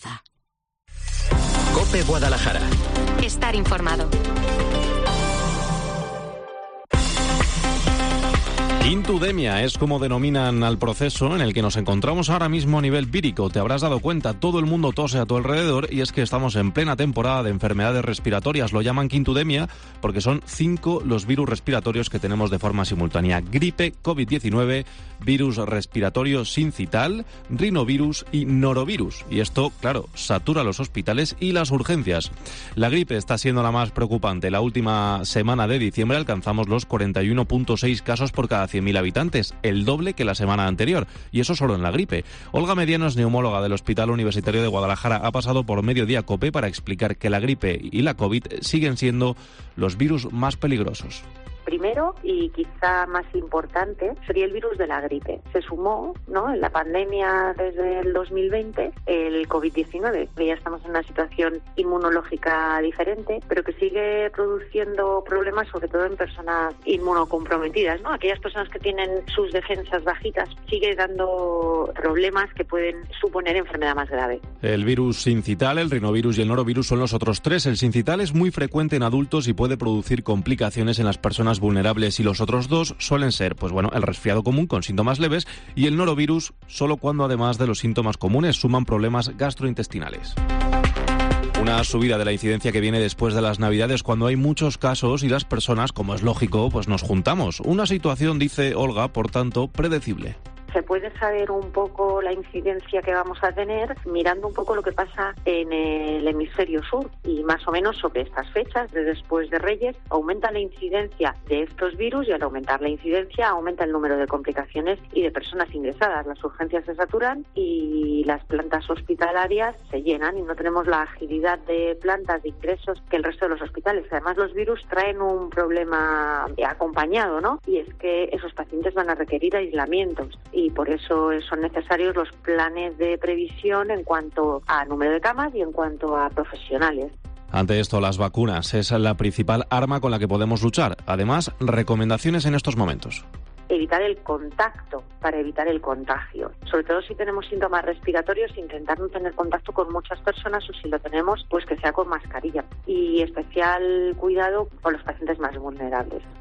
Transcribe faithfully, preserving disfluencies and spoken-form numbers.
COPE Guadalajara. Estar informado. Quintudemia es como denominan al proceso en el que nos encontramos ahora mismo a nivel vírico. Te habrás dado cuenta, todo el mundo tose a tu alrededor y es que estamos en plena temporada de enfermedades respiratorias. Lo llaman quintudemia porque son cinco los virus respiratorios que tenemos de forma simultánea. Gripe, covid diecinueve, virus respiratorio sincital, rinovirus y norovirus. Y esto, claro, satura los hospitales y las urgencias. La gripe está siendo la más preocupante. La última semana de diciembre alcanzamos los cuarenta y uno punto seis casos por cada cien mil habitantes, el doble que la semana anterior, y eso solo en la gripe. Olga Mediano es neumóloga del Hospital Universitario de Guadalajara. Ha pasado por Mediodía COPE para explicar que la gripe y la COVID siguen siendo los virus más peligrosos. Primero, y quizá más importante, sería el virus de la gripe. Se sumó, ¿no?, en la pandemia desde el dos mil veinte el covid diecinueve. Ya estamos en una situación inmunológica diferente, pero que sigue produciendo problemas, sobre todo en personas inmunocomprometidas, ¿no? Aquellas personas que tienen sus defensas bajitas, sigue dando problemas que pueden suponer enfermedad más grave. El virus sincital, el rinovirus y el norovirus son los otros tres. El sincital es muy frecuente en adultos y puede producir complicaciones en las personas vulnerables, y los otros dos suelen ser, pues bueno, el resfriado común con síntomas leves y el norovirus solo cuando, además de los síntomas comunes, suman problemas gastrointestinales. Una subida de la incidencia que viene después de las Navidades, cuando hay muchos casos y las personas, como es lógico, pues nos juntamos. Una situación, dice Olga, por tanto, predecible. Se puede saber un poco la incidencia que vamos a tener mirando un poco lo que pasa en el hemisferio sur, y más o menos sobre estas fechas de después de Reyes aumenta la incidencia de estos virus, y al aumentar la incidencia aumenta el número de complicaciones y de personas ingresadas. Las urgencias se saturan y las plantas hospitalarias se llenan y no tenemos la agilidad de plantas de ingresos que el resto de los hospitales. Además, los virus traen un problema acompañado, ¿no? Y es que esos pacientes van a requerir aislamientos, y por eso son necesarios los planes de previsión en cuanto a número de camas y en cuanto a profesionales. Ante esto, las vacunas es la principal arma con la que podemos luchar. Además, recomendaciones en estos momentos. Evitar el contacto para evitar el contagio. Sobre todo si tenemos síntomas respiratorios, intentar no tener contacto con muchas personas, o si lo tenemos, pues que sea con mascarilla. Y especial cuidado con los pacientes más vulnerables.